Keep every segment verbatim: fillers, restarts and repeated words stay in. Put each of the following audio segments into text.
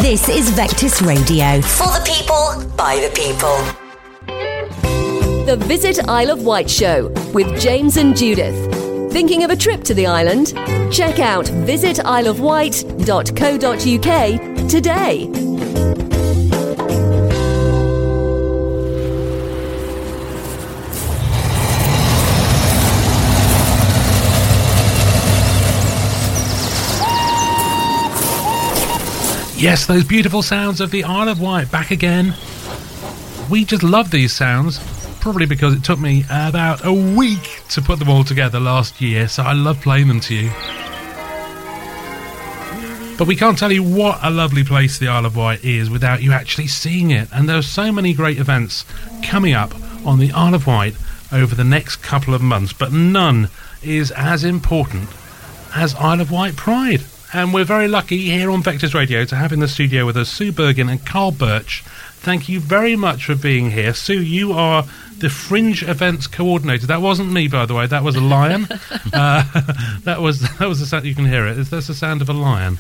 This is Vectis Radio. For the people, by the people. The Visit Isle of Wight Show with James and Judith. Thinking of a trip to the island? Check out visit isle of wight dot co dot uk today. Yes, those beautiful sounds of the Isle of Wight back again. We just love these sounds, probably because it took me about a week to put them all together last year, so I love playing them to you. But we can't tell you what a lovely place the Isle of Wight is without you actually seeing it, and there are so many great events coming up on the Isle of Wight over the next couple of months, but none is as important as Isle of Wight Pride. And we're very lucky here on Vectis Radio to have in the studio with us Sue Bergen and Carl Birch. Thank you very much for being here. Sue, you are the Fringe Events Coordinator. That wasn't me, by the way. That was a lion. uh, that was that was the sound. You can hear it. That's the sound of a lion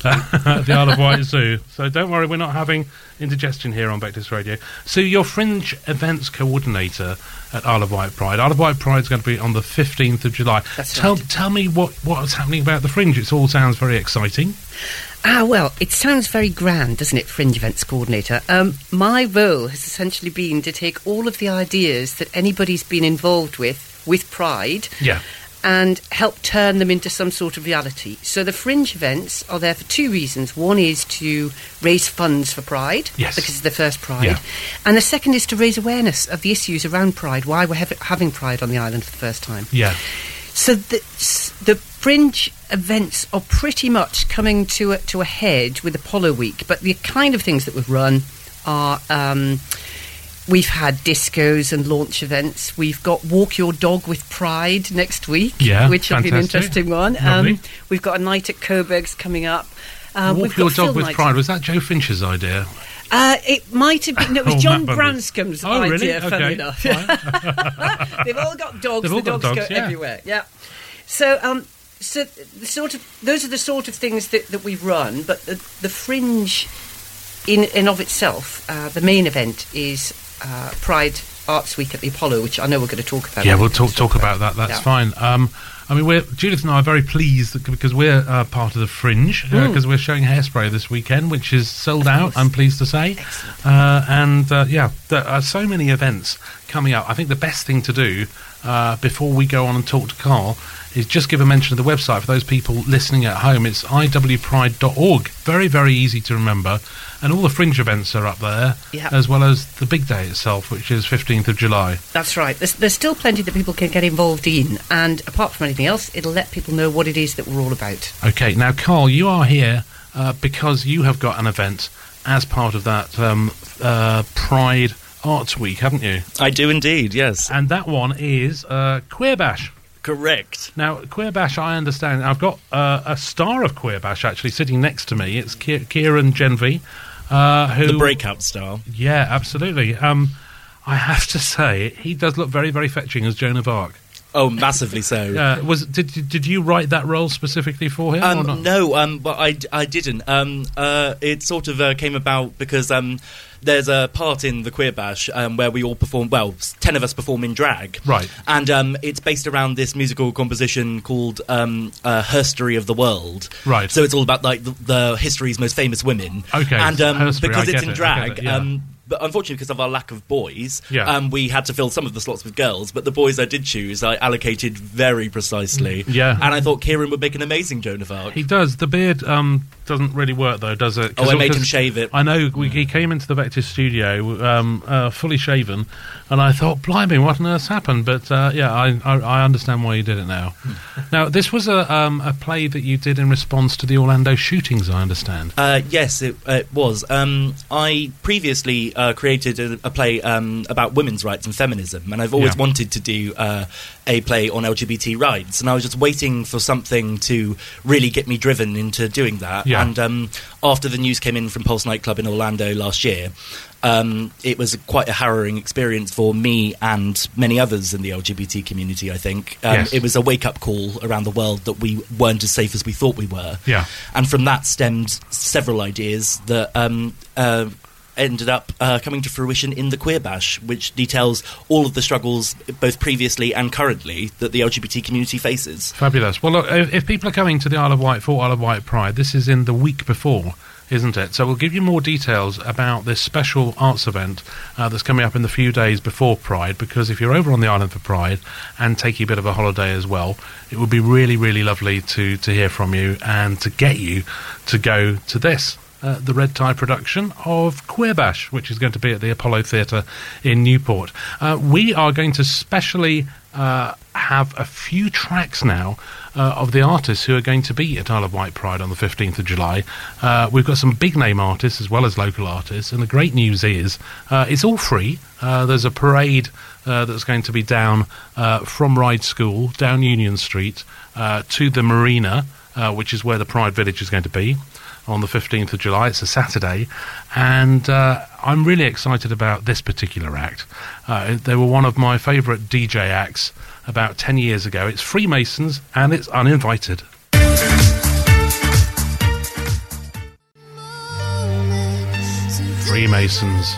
at the Isle of Wight Zoo. So don't worry, we're not having indigestion here on Vectis Radio. Sue, you're Fringe Events Coordinator at Isle of Wight Pride. Isle of Wight Pride is going to be on the fifteenth of July. That's tell, right. Tell me what, what's happening about the Fringe. It all sounds very exciting. Ah, well, it sounds very grand, doesn't it, Fringe Events Coordinator? Um, my role has essentially been to take all of the ideas that anybody's been involved with, with Pride, Yeah. and help turn them into some sort of reality. So the Fringe events are there for two reasons. One is to raise funds for Pride, Yes. because it's the first Pride. Yeah. And the second is to raise awareness of the issues around Pride, why we're hav- having Pride on the island for the first time. Yeah. So the, s- the Fringe events are pretty much coming to a, to a head with Apollo Week, but the kind of things that we've run are... Um, We've had discos and launch events. We've got Walk Your Dog with Pride next week, Yeah, which will be an fantastic. interesting one. Lovely. Um, we've got a night at Coburg's coming up. Um, Walk we've Your got Dog film with nights. Pride. Was that Joe Finch's idea? Uh, it might have been. No, it was Oh, John Matt Bundy. Branscombe's Oh, really? idea, funny Okay. enough. Right. They've all got dogs. They've all the got dogs, dogs, go yeah. everywhere. Yeah. So, um, so the sort of those are the sort of things that, that we've run. But the, the Fringe, in and of itself, uh, the main event is uh, Pride Arts Week at the Apollo, which I know we're going to talk about. Yeah, we'll talk talk about that. That's Yeah. fine. Um, I mean, we're, Judith and I are very pleased that, because we're uh, part of the Fringe, because uh, we're showing Hairspray this weekend, which is sold out, I'm pleased to say. Uh, and, uh, yeah, there are so many events coming up. I think the best thing to do uh, before we go on and talk to Carl is just give a mention of the website for those people listening at home. It's i w pride dot org. Very, very easy to remember. And all the Fringe events are up there, Yep. as well as the big day itself, which is fifteenth of July. That's right. There's, there's still plenty that people can get involved in, and apart from anything else, it'll let people know what it is that we're all about. Okay, now, Carl, you are here uh, because you have got an event as part of that um, uh, Pride Arts Week, haven't you? I do indeed, yes. And that one is uh, Queer Bash. Correct. Now, Queer Bash, I understand. I've got uh, a star of Queer Bash actually sitting next to me. It's Ki- Kieran Genvy. Uh, who, The breakout star. Yeah, absolutely. Um, I have to say, he does look very, very fetching as Joan of Arc. Oh, massively so. Uh, was did did you write that role specifically for him? or not? Um, no, um, but I, I didn't. Um, uh, it sort of uh, came about because um, there's a part in the Queer Bash um, where we all perform, well, ten of us perform in drag. Right. And um, it's based around this musical composition called um, uh, Herstory of the World. Right. So it's all about like the, the history's most famous women. Okay, And um, Herstory, because I it's get in it, I drag... get it, yeah. um, but unfortunately, because of our lack of boys, Yeah. um, we had to fill some of the slots with girls. But the boys I did choose, I allocated very precisely. Yeah. And I thought Kieran would make an amazing Joan of Arc. He does. The beard um, doesn't really work, though, does it? Oh, I made because him shave it. I know. We, he came into the Vectis studio um, uh, fully shaven, and I thought, blimey, what on earth's happened? But, uh, yeah, I, I, I understand why you did it now. Now, this was a, um, a play that you did in response to the Orlando shootings, I understand. Uh, yes, it, uh, it was. Um, I previously uh, created a, a play um, about women's rights and feminism, and I've always Yeah. wanted to do uh, a play on L G B T rights, and I was just waiting for something to really get me driven into doing that. Yeah. And um, after the news came in from Pulse Nightclub in Orlando last year, um, it was quite a harrowing experience for me and many others in the L G B T community, I think. Um, Yes. It was a wake-up call around the world that we weren't as safe as we thought we were. Yeah. And from that stemmed several ideas that um, uh, ended up uh, coming to fruition in the Queer Bash, which details all of the struggles, both previously and currently, that the L G B T community faces. Fabulous. Well, look, if, if people are coming to the Isle of Wight for Isle of Wight Pride, this is in the week before, isn't it? So we'll give you more details about this special arts event uh, that's coming up in the few days before Pride, because if you're over on the island for Pride and taking a bit of a holiday as well, it would be really, really lovely to, to hear from you and to get you to go to this. Uh, the Red Tie production of Queer Bash, which is going to be at the Apollo Theatre in Newport. Uh, we are going to specially uh, have a few tracks now uh, of the artists who are going to be at Isle of Wight Pride on the fifteenth of July. Uh, we've got some big name artists as well as local artists, and the great news is uh, it's all free. Uh, there's a parade uh, that's going to be down uh, from Ryde School, down Union Street, uh, to the marina, uh, which is where the Pride Village is going to be on the fifteenth of July. It's a Saturday, and uh, I'm really excited about this particular act. Uh, they were one of my favourite D J acts about ten years ago. It's Freemasons, and it's uninvited. Freemasons.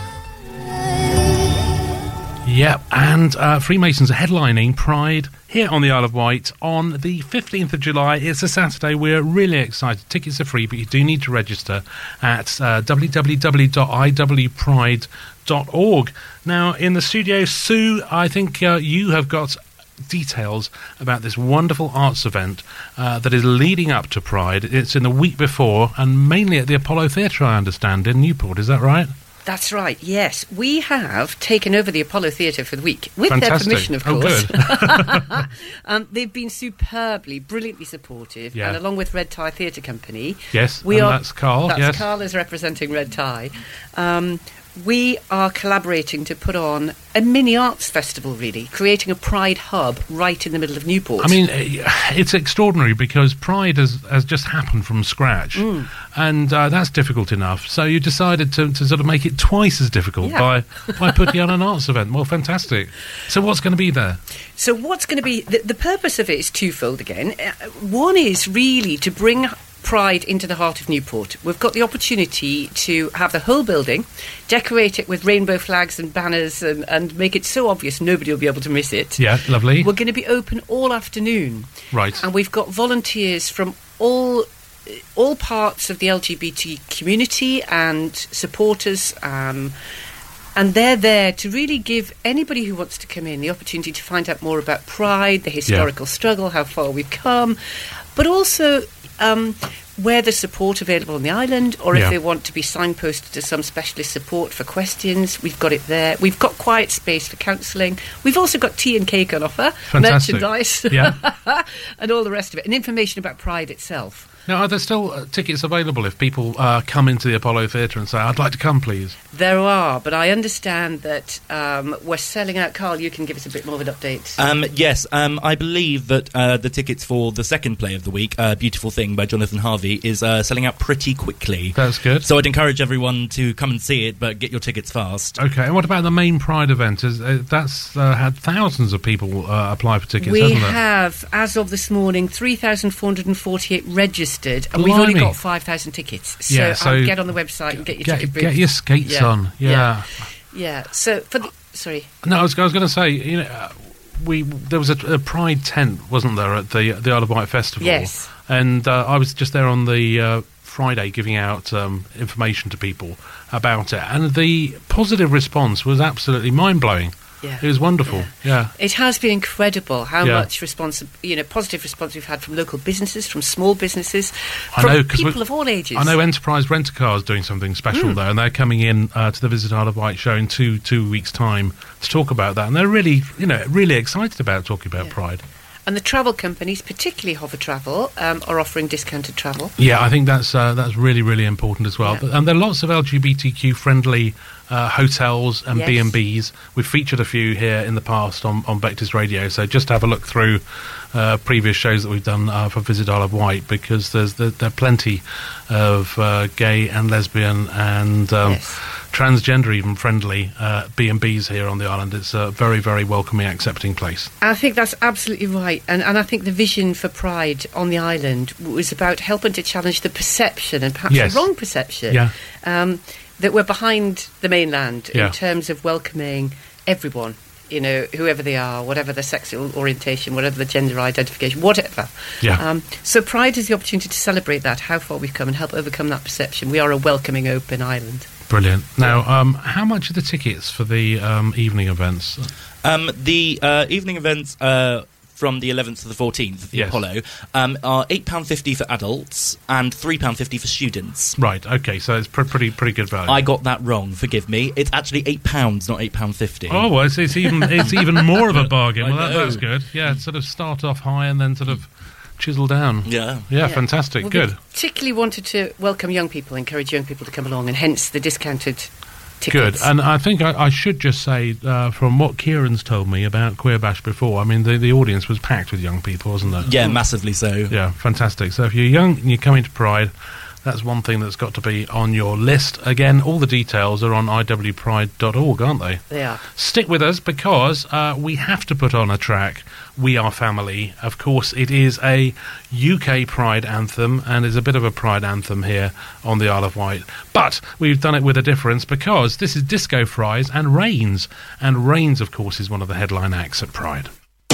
Yep, and uh, Freemasons are headlining Pride here on the Isle of Wight on the fifteenth of July. It's a Saturday. We're really excited. Tickets are free, but you do need to register at uh, w w w dot i w pride dot org. Now, in the studio, Sue, I think uh, you have got details about this wonderful arts event uh, that is leading up to Pride. It's in the week before, and mainly at the Apollo Theatre, I understand, in Newport. Is that right? That's right, yes. We have taken over the Apollo Theatre for the week, with Fantastic. their permission, of Oh, course. good. um, they've been superbly, brilliantly supportive, Yeah. and along with Red Tie Theatre Company... Yes, we and are, that's Carl, That's yes. Carl is representing Red Tie. Um, we are collaborating to put on a mini arts festival, really, creating a Pride hub right in the middle of Newport. I mean, eh, it's extraordinary because Pride has, has just happened from scratch, Mm. and uh, that's difficult enough. So you decided to, to sort of make it twice as difficult Yeah. by, by putting on an arts event. Well, fantastic. So what's going to be there? So what's going to be... The, the purpose of it is twofold again. Uh, one is really to bring Pride into the heart of Newport. We've got the opportunity to have the whole building, decorate it with rainbow flags and banners and, and make it so obvious nobody will be able to miss it. Yeah, lovely. We're going to be open all afternoon. Right. And we've got volunteers from all... all parts of the L G B T community and supporters, um, and they're there to really give anybody who wants to come in the opportunity to find out more about Pride, the historical struggle, how far we've come, but also um, where there's support available on the island, or Yeah. if they want to be signposted to some specialist support for questions, we've got it there. We've got quiet space for counselling. We've also got tea and cake on offer, Fantastic. merchandise, Yeah. and all the rest of it, and information about Pride itself. Now, are there still uh, tickets available if people uh, come into the Apollo Theatre and say, I'd like to come, please? There are, but I understand that um, we're selling out. Carl, you can give us a bit more of an update. Um, yes, um, I believe that uh, the tickets for the second play of the week, uh, Beautiful Thing by Jonathan Harvey, is uh, selling out pretty quickly. That's good. So I'd encourage everyone to come and see it, but get your tickets fast. Okay, and what about the main Pride event? Is uh, That's uh, had thousands of people uh, apply for tickets, we hasn't it? have, as of this morning, three thousand four hundred forty-eight registered, and we've only Blimey. got five thousand tickets. So, Yeah, so um, get on the website and get your Get, ticket get booth. your skates Yeah. on, yeah. Yeah. Yeah, so for the... Sorry. No, I was, I was going to say, you know, uh, we there was a, a Pride tent, wasn't there, at the the Isle of Wight Festival? Yes. And uh, I was just there on the uh, Friday giving out um, information to people about it, and the positive response was absolutely mind-blowing. Yeah. It was wonderful, Yeah. yeah. It has been incredible how Yeah. much response, you know, positive response we've had from local businesses, from small businesses, I from know, 'cause we- people of all ages. I know Enterprise Rent-A-Car is doing something special Mm. there, and they're coming in uh, to the Visit Isle of Wight show in two two weeks' time to talk about that, and they're really, you know, really excited about talking about Yeah. Pride. And the travel companies, particularly Hover Travel, um, are offering discounted travel. Yeah, I think that's uh, that's really, really important as well. Yeah. But, and there are lots of L G B T Q-friendly uh, hotels and Yes. B and Bs. We've featured a few here in the past on, on Vectors Radio, so just have a look through uh, previous shows that we've done uh, for Visit Isle of Wight, because there's there, there are plenty of uh, gay and lesbian and um, Yes. transgender even friendly uh, B and Bs here on the island. It's a very, very welcoming, accepting place. I think that's absolutely right. And, and I think the vision for Pride on the island was about helping to challenge the perception, and perhaps Yes. the wrong perception, Yeah. um, that we're behind the mainland Yeah. in terms of welcoming everyone, you know, whoever they are, whatever their sexual orientation, whatever their gender identification, whatever. Yeah. Um, so Pride is the opportunity to celebrate that, how far we've come, and help overcome that perception. We are a welcoming, open island. Brilliant. Now, um, how much are the tickets for the um, evening events? Um, the uh, evening events uh, from the eleventh to the fourteenth of the Yes. Apollo um, are eight pounds fifty for adults and three pounds fifty for students. Right, okay, so it's pr- pretty pretty good value. I got that wrong, forgive me. It's actually eight pounds, not eight pounds fifty. Oh, well, it's, it's even it's even more of a bargain. I Well, that, know. that's good. Yeah, sort of start off high and then sort of chisel down. Yeah. Yeah, Yeah. fantastic. Well, Good. we particularly wanted to welcome young people, encourage young people to come along, and hence the discounted Good. tickets. And I think I, I should just say, uh, from what Kieran's told me about Queer Bash before, I mean, the, the audience was packed with young people, wasn't it? Yeah, massively so. Yeah, fantastic. So if you're young and you're coming to Pride, that's one thing that's got to be on your list. Again, all the details are on I W pride dot org, aren't they? They are. Stick with us, because uh, we have to put on a track, We Are Family. Of course, it is a U K Pride anthem, and is a bit of a Pride anthem here on the Isle of Wight. But we've done it with a difference, because this is Disco Fries and Rains. And Rains, of course, is one of the headline acts at Pride.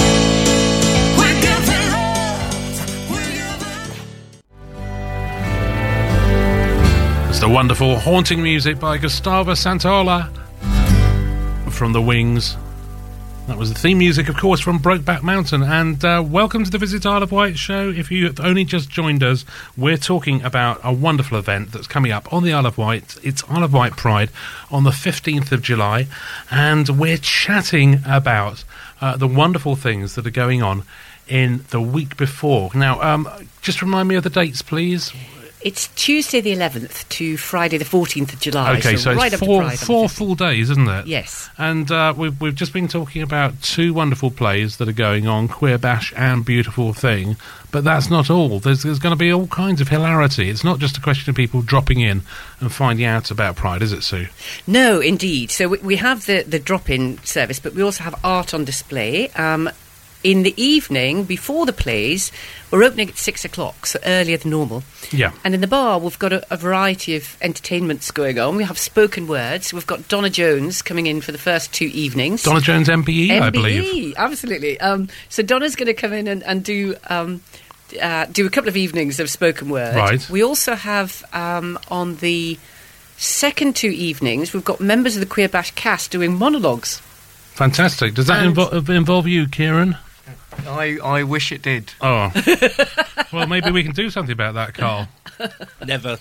It's the wonderful haunting music by Gustavo Santaola from The Wings. That was the theme music, of course, from Brokeback Mountain. And uh, welcome to the Visit Isle of Wight show. If you've only just joined us, we're talking about a wonderful event that's coming up on the Isle of Wight. It's Isle of Wight Pride on the fifteenth of July. And we're chatting about uh, the wonderful things that are going on in the week before. Now, um, just remind me of the dates, please. It's Tuesday the eleventh to Friday the fourteenth of July. Okay, so, right it's up to four, Pride on the four fifteenth. full days, isn't it? Yes. And uh, we've, we've just been talking about two wonderful plays that are going on, Queer Bash and Beautiful Thing. But that's not all. There's, there's going to be all kinds of hilarity. It's not just a question of people dropping in and finding out about Pride, is it, Sue? No, indeed. So we, we have the, the drop-in service, but we also have art on display. Um, in the evening, before the plays, we're opening at six o'clock, so earlier than normal. Yeah. And in the bar, we've got a, a variety of entertainments going on. We have spoken words. We've got Donna Jones coming in for the first two evenings. Donna Jones M B E, I M B E, believe. absolutely. Um, so Donna's going to come in and, and do um, uh, do a couple of evenings of spoken word. Right. We also have um, on the second two evenings, we've got members of the Queer Bash cast doing monologues. Fantastic. Does that And- invo- involve you, Kieran? I, I wish it did. Oh. Well, maybe we can do something about that, Carl. Never.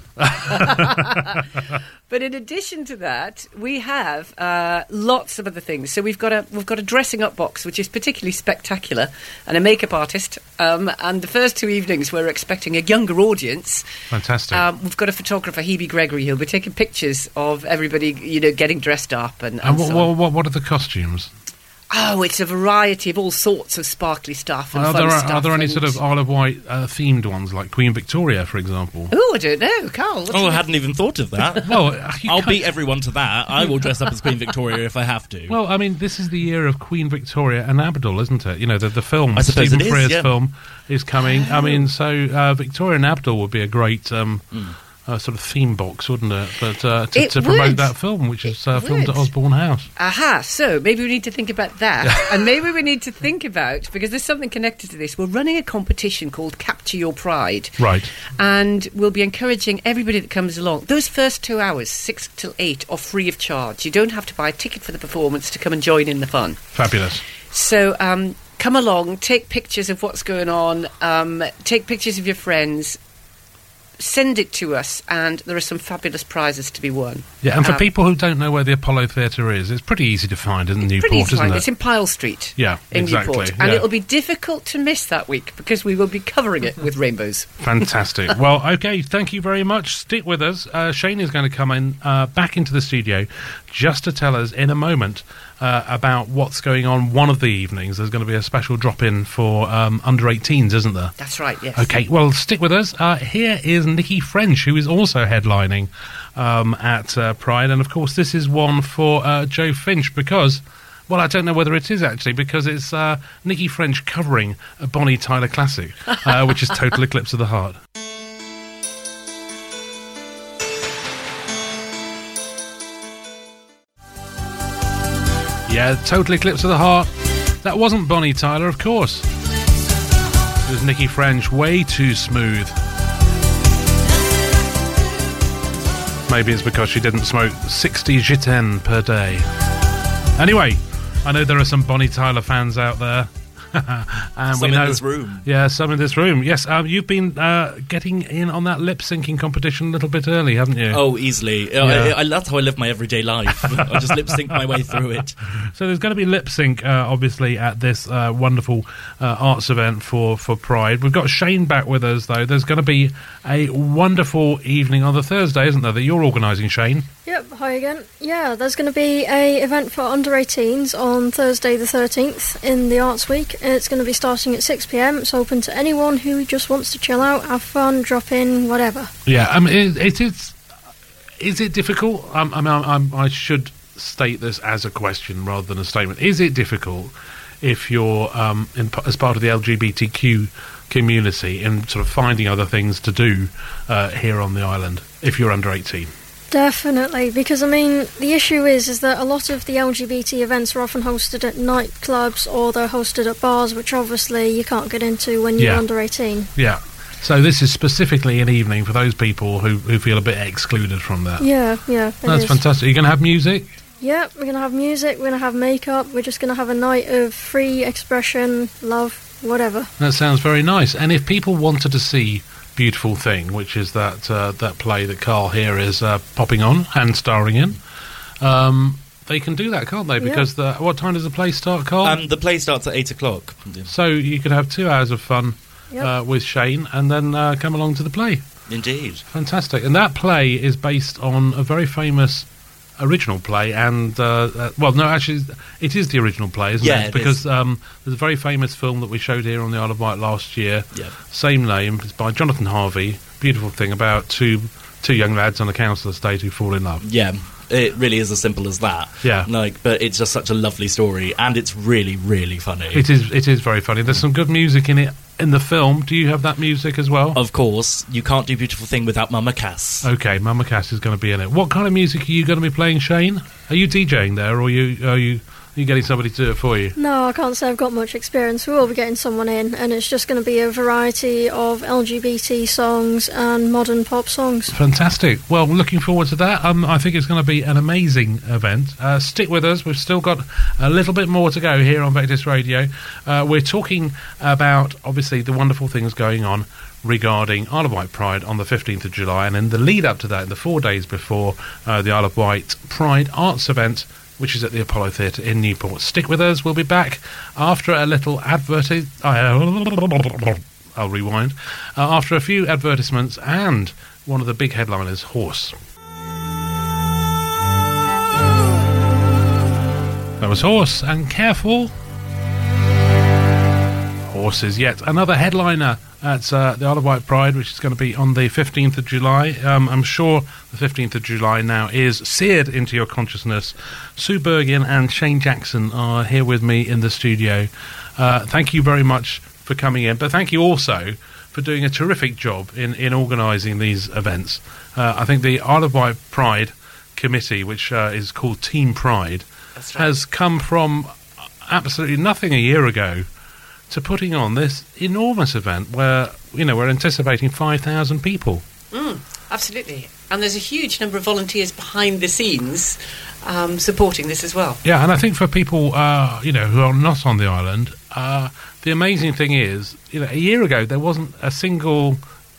But in addition to that, we have uh, lots of other things. So we've got a we've got a dressing up box, which is particularly spectacular, and a makeup artist. Um, and the first two evenings, we're expecting a younger audience. Fantastic. Um, we've got a photographer, Hebe Gregory, who'll be taking pictures of everybody, you know, getting dressed up and. and and what, so what, on. what, what are the costumes? Oh, it's a variety of all sorts of sparkly stuff and Are fun there, stuff. are there any and- sort of Isle of Wight uh, themed ones, like Queen Victoria, for example? Oh, I don't know, Carl. what's Oh, I the- hadn't even thought of that. Well, you I'll can't- beat everyone to that. I will dress up as Queen Victoria if I have to. Well, I mean, this is the year of Queen Victoria and Abdul, isn't it? You know, the, the film, I suppose Stephen it is, Frears' yeah. film, is coming. I mean, so uh, Victoria and Abdul would be a great um, uh, sort of theme box, wouldn't it? But uh, to, It to promote would. that film, which is uh, It filmed at would. Osborne House. Aha, so maybe we need to think about that. And maybe we need to think about, because there's something connected to this, we're running a competition called Capture Your Pride. Right. And we'll be encouraging everybody that comes along. Those first two hours, six till eight, are free of charge. You don't have to buy a ticket for the performance to come and join in the fun. Fabulous. So um, come along, take pictures of what's going on, um, take pictures of your friends, send it to us, and there are some fabulous prizes to be won. Yeah, and for Um, people who don't know where the Apollo Theatre is, it's pretty easy to find in Newport, Pretty easy to isn't find. it? It's in Pyle Street. Yeah, in exactly, Newport, and yeah. it'll be difficult to miss that week because we will be covering it with rainbows. Fantastic. Well, okay, thank you very much. Stick with us. Uh, Shane is going to come in uh, back into the studio just to tell us in a moment uh, about what's going on one of the evenings. There's going to be a special drop-in for um, under eighteens, isn't there? That's right, yes. Okay, well, stick with us. Uh, here is Nikki French, who is also headlining um, at uh, Pride. And, of course, this is one for uh, Joe Finch because... Well, I don't know whether it is, actually, because it's uh, Nikki French covering a Bonnie Tyler classic, uh, which is Total Eclipse of the Heart. Yeah, Total Eclipse of the Heart. That wasn't Bonnie Tyler, of course. It was Nikki French, way too smooth. Maybe it's because she didn't smoke sixty gitane per day. Anyway, I know there are some Bonnie Tyler fans out there. and Some we know, in this room. Yeah, some in this room. Yes, um, you've been uh, getting in on that lip-syncing competition a little bit early, haven't you? Oh, easily. Yeah. I, I, that's how I live my everyday life. I just lip sync my way through it. So there's going to be lip sync, uh, obviously, at this uh, wonderful uh, arts event for, for Pride. We've got Shane back with us, though. There's going to be a wonderful evening on the Thursday, isn't there, that you're organising, Shane? Yep, hi again. Yeah, there's going to be a event for under eighteens on Thursday the thirteenth in the Arts Week. It's going to be starting at six p m. It's open to anyone who just wants to chill out, have fun, drop in, whatever. Yeah, I mean, it, it is... Is it difficult? Um, I mean, I'm, I should state this as a question rather than a statement. Is it difficult if you're, um, in, as part of the L G B T Q community, in sort of finding other things to do uh, here on the island, if you're under eighteen? Definitely, because I mean, the issue is is that a lot of the L G B T events are often hosted at nightclubs or they're hosted at bars, which obviously you can't get into when you're Yeah. under eighteen. Yeah. So this is specifically an evening for those people who, who feel a bit excluded from that. Yeah, yeah, it That's is. fantastic. You're going to have music? Yeah, we're going to have music, we're going to have makeup, we're just going to have a night of free expression, love, whatever. That sounds very nice. And if people wanted to see Beautiful Thing, which is that uh, that play that Carl here is uh, popping on and starring in, um, they can do that, can't they? Yeah. Because the, what time does the play start, Carl? Um, the play starts at eight o'clock. so you could have two hours of fun Yep. uh, with Shane and then uh, come along to the play. Indeed. Fantastic. And that play is based on a very famous original play and uh, uh, well no actually it is the original play, isn't Yeah, it? it Because is. um, there's a very famous film that we showed here on the Isle of Wight last year, Yeah. same name, it's by Jonathan Harvey, beautiful thing about two two young lads on a council estate who fall in love. Yeah. It really is as simple as that. Yeah. Like, but it's just such a lovely story, and it's really, really funny. It is it is very funny. There's some good music in it in the film. Do you have that music as well? Of course, you can't do Beautiful Thing without Mama Cass. Okay, Mama Cass is going to be in it. What kind of music are you going to be playing, Shane? Are you DJing there, or are you are you are you getting somebody to do it for you? No, I can't say I've got much experience. We will be getting someone in, and it's just going to be a variety of L G B T songs and modern pop songs. Fantastic. Well, looking forward to that. Um, I think it's going to be an amazing event. Uh, stick with us. We've still got a little bit more to go here on Vectis Radio. Uh, we're talking about, obviously, the wonderful things going on regarding Isle of Wight Pride on the fifteenth of July, and in the lead up to that, in the four days before uh, the Isle of Wight Pride Arts event, which is at the Apollo Theatre in Newport. Stick with us. We'll be back after a little adverti- I'll rewind. Uh, after a few advertisements and one of the big headliners, Horse. That was Horse and Careful. Horse is yet another headliner at uh, the Isle of Wight Pride, which is going to be on the fifteenth of July. Um, I'm sure the fifteenth of July now is seared into your consciousness. Sue Bergin and Shane Jackson are here with me in the studio. Uh, thank you very much for coming in, but thank you also for doing a terrific job in, in organising these events. Uh, I think the Isle of Wight Pride committee, which uh, is called Team Pride, That's right. has come from absolutely nothing a year ago to putting on this enormous event where, you know, we're anticipating five thousand people. Mm, absolutely. And there's a huge number of volunteers behind the scenes um, supporting this as well. Yeah, and I think for people, uh, you know, who are not on the island, uh, the amazing thing is, you know, a year ago there wasn't a single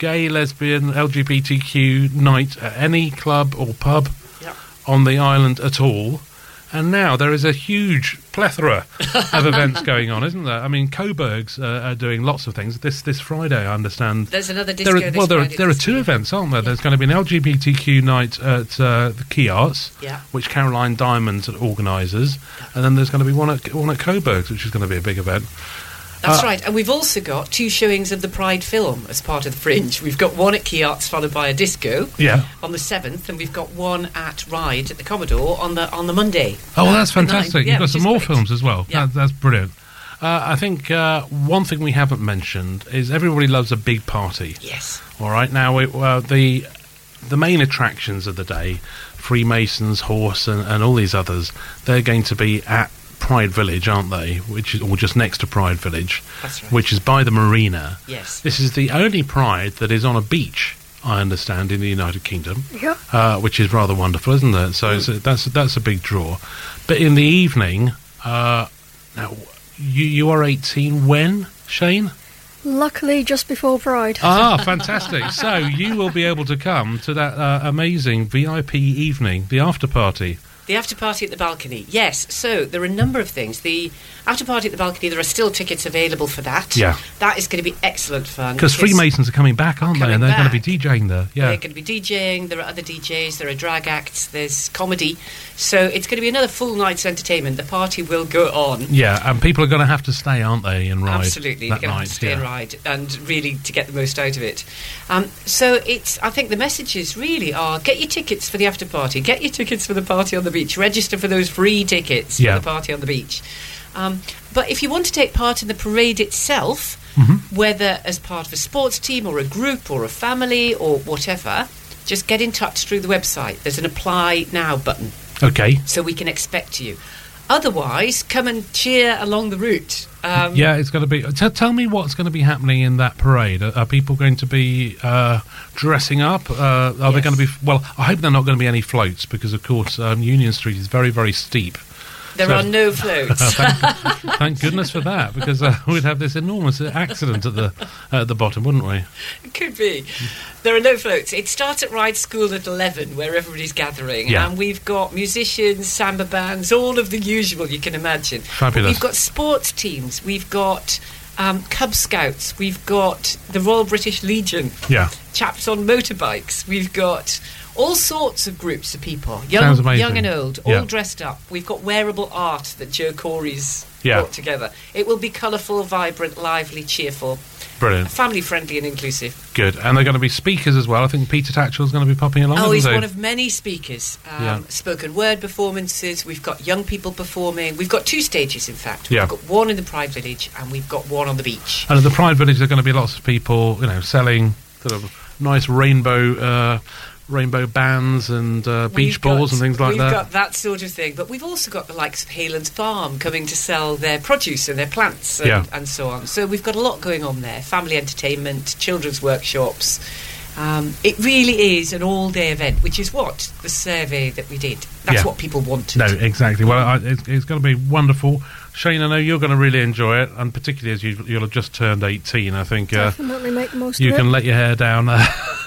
gay, lesbian, L G B T Q night at any club or pub Yep. on the island at all. And now there is a huge plethora of events going on, isn't there? I mean, Coburg's uh, are doing lots of things. This this Friday, I understand. There's another disco There are, this well, there are, Friday there are this two week. events, aren't there? Yeah. There's going to be an L G B T Q night at uh, the Key Arts, Yeah. which Caroline Diamond organises, and then there's going to be one at one at Coburg's, which is going to be a big event. That's Uh, right, and we've also got two showings of the Pride film as part of the Fringe. We've got one at Key Arts followed by a disco Yeah. on the seventh, and we've got one at Ride at the Commodore on the on the Monday. Oh, well, Uh, that's the ninth. fantastic. Yeah, You've got which some is more great. films as well. Yeah. That, that's brilliant. Uh, I think uh, one thing we haven't mentioned is everybody loves a big party. Yes. All right, now it, uh, the the main attractions of the day, Freemasons, Horse, and, and all these others, they're going to be at Pride Village, aren't they? Which is, or just next to Pride Village, That's right. which is by the marina. Yes. This is the only Pride that is on a beach, I understand, in the United Kingdom, Yeah. uh, which is rather wonderful, isn't it? So it's a, that's that's a big draw. But in the evening, uh, now you you are eighteen when, Shane? Luckily, just before Pride. Ah, fantastic. So you will be able to come to that uh, amazing V I P evening, the after party. The after party at the balcony. Yes, so there are a number of things. The after party at the balcony, there are still tickets available for that. Yeah. That is going to be excellent fun. Because Freemasons are coming back, aren't they? Coming And they're going to be back. DJing there. Yeah. They're going to be DJing, there are other D Js, there are drag acts, there's comedy. So it's going to be another full night's entertainment. The party will go on. Yeah, and people are going to have to stay, aren't they, and ride Absolutely, that they're going to night. have to stay yeah. and ride and really to get the most out of it. Um, so it's, I think the messages really are: get your tickets for the after party, get your tickets for the party on the beach, register for those free tickets Yeah. for the party on the beach. Um, but if you want to take part in the parade itself, Mm-hmm. whether as part of a sports team or a group or a family or whatever, just get in touch through the website. There's an apply now button, Okay. so we can expect you. Otherwise, come and cheer along the route. Um, Yeah, it's going to be... T- tell me what's going to be happening in that parade. Are, are people going to be uh, dressing up? Uh, are there Yes. going to be... Well, I hope there are not going to be any floats, because, of course, um, Union Street is very, very steep. There So- are no floats. thank, thank goodness for that, because uh, we'd have this enormous accident at the at the bottom, wouldn't we? It could be. There are no floats. It starts at Ride School at eleven, where everybody's gathering. Yeah. And we've got musicians, samba bands, all of the usual you can imagine. Fabulous. But we've got sports teams. We've got um, Cub Scouts. We've got the Royal British Legion. Yeah. Chaps on motorbikes. We've got all sorts of groups of people, young, Sounds amazing. young and old, all Yeah. dressed up. We've got wearable art that Joe Corey's Yeah. brought together. It will be colourful, vibrant, lively, cheerful, Brilliant. family-friendly and inclusive. Good. And they're going to be speakers as well. I think Peter Tatchell's going to be popping along, Oh, isn't he's he? one of many speakers. Um, Yeah. Spoken word performances. We've got young people performing. We've got two stages, in fact. We've Yeah. got one in the Pride Village and we've got one on the beach. And at the Pride Village, there are going to be lots of people, you know, selling sort of nice rainbow uh, rainbow bands and uh, beach We've balls got- and things like we've that. got that sort of thing. But we've also got the likes of Haylands Farm coming to sell their produce and their plants and, Yeah. and so on. So we've got a lot going on there. Family entertainment, children's workshops. Um, it really is an all-day event, which is what the survey that we did. That's Yeah. what people wanted. No, exactly. Well, I, it's, it's going to be wonderful. Shane, I know you're going to really enjoy it, and particularly as you, you'll have just turned eighteen, I think uh, Definitely make the most you of can it. let your hair down uh,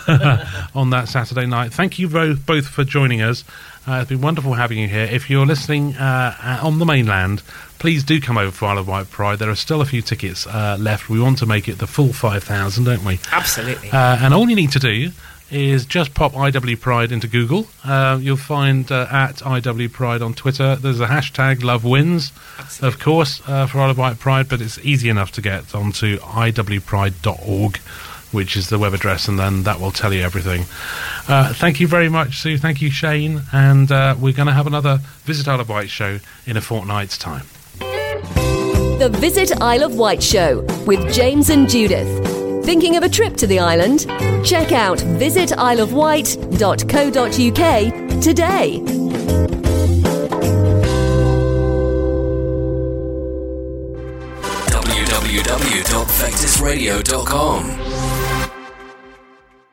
on that Saturday night. Thank you both, both for joining us. Uh, it's been wonderful having you here. If you're listening uh, uh, on the mainland, please do come over for Isle of Wight Pride. There are still a few tickets uh, left. We want to make it the full five thousand, don't we? Absolutely. Uh, and all you need to do is just pop I W Pride into Google. Uh, you'll find uh, at I W Pride on Twitter. There's a hashtag Love Wins, of course, uh, for Isle of Wight Pride, but it's easy enough to get onto I W pride dot org, which is the web address, and then that will tell you everything. Uh, thank you very much, Sue. Thank you, Shane. And uh, we're going to have another Visit Isle of Wight show in a fortnight's time. The Visit Isle of Wight Show with James and Judith. Thinking of a trip to the island? Check out visit isle of wight dot co dot uk today. w w w dot vectis radio dot com